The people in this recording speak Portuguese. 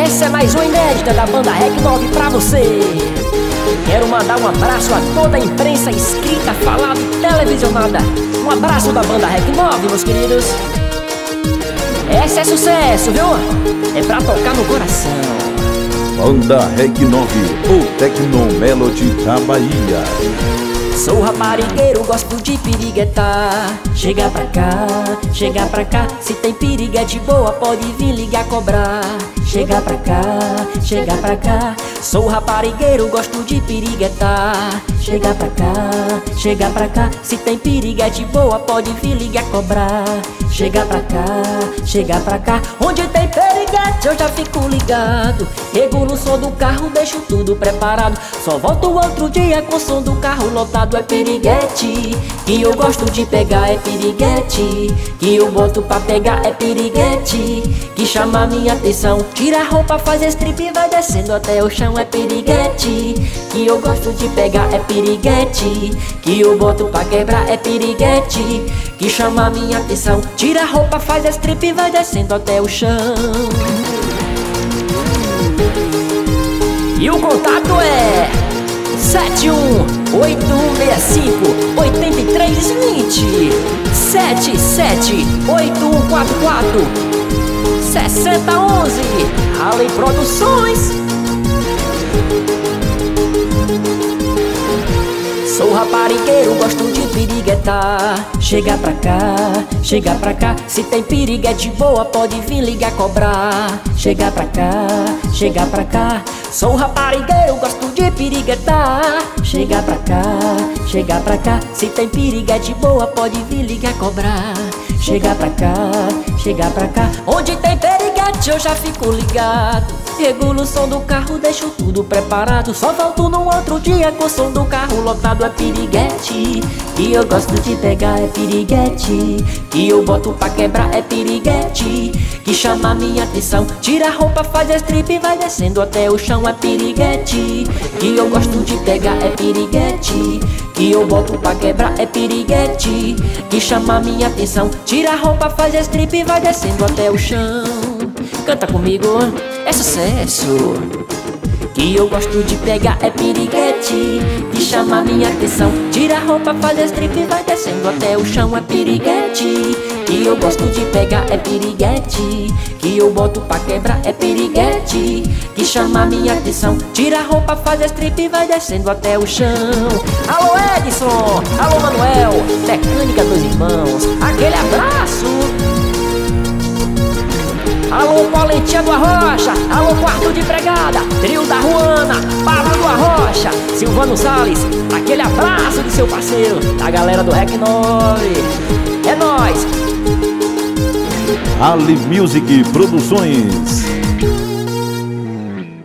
Essa é mais uma inédita da banda REC 9 pra você. Quero mandar um abraço a toda a imprensa escrita, falada e televisionada. Um abraço da banda REC 9, meus queridos. Essa é sucesso, viu? É pra tocar no coração. Banda REC 9, o Tecno Melody da Bahia. Sou raparigueiro, gosto de piriguetar. Chega pra cá. Se tem piriguete boa, pode vir ligar cobrar. Chega pra cá. Sou raparigueiro, gosto de piriguetar. Chega pra cá. Se tem piriguete boa, pode vir ligar cobrar. Chega pra cá. Onde tem piriguete eu já fico ligado. Regulo o som do carro, deixo tudo preparado. Só volto outro dia com o som do carro lotado. É piriguete que eu gosto de pegar, é piriguete que eu boto pra pegar, é piriguete que chama minha atenção. Tira a roupa, faz strip e vai descendo até o chão. É piriguete que eu gosto de pegar, é piriguete que eu boto pra quebrar, é piriguete que chama minha atenção. Tira a roupa, faz strip e vai descendo até o chão. E o contato é 71865-8320 778144-6011 Além Produções. Sou raparigueiro, gosto de piriguetar. Chega pra cá. Se tem piriguete boa, pode vir ligar cobrar. Chega pra cá. Sou raparigueiro, gosto de piriguetar. Chega pra cá. Se tem piriguete boa, pode vir ligar cobrar. Chega pra cá. Onde tem piriguete eu já fico ligado. Regulo o som do carro, deixo tudo preparado. Só volto no outro dia com o som do carro lotado. É piriguete que eu gosto de pegar, é piriguete que eu boto pra quebrar, é piriguete que chama minha atenção. Tira a roupa, faz strip e vai descendo até o chão. É piriguete que eu gosto de pegar, é piriguete que eu boto pra quebrar, é piriguete que chama minha atenção. Tira a roupa, faz strip e vai descendo até o chão. Canta comigo, é sucesso. Que eu gosto de pegar, é piriguete que chama minha atenção. Tira a roupa, faz strip e vai descendo até o chão. É piriguete que eu gosto de pegar, é piriguete que eu boto pra quebrar, é piriguete que chama minha atenção. Tira a roupa, faz strip e vai descendo até o chão. Alô Edson, alô Manuel, Mecânica dos Irmãos, aquele abraço. Alô Polentinha do Arrocha, alô Quarto de Empregada, Trio da Ruana, Pablo do Arrocha, Silvano Salles, aquele abraço de seu parceiro, da galera do REC 9. É nóis! Ali Music Produções.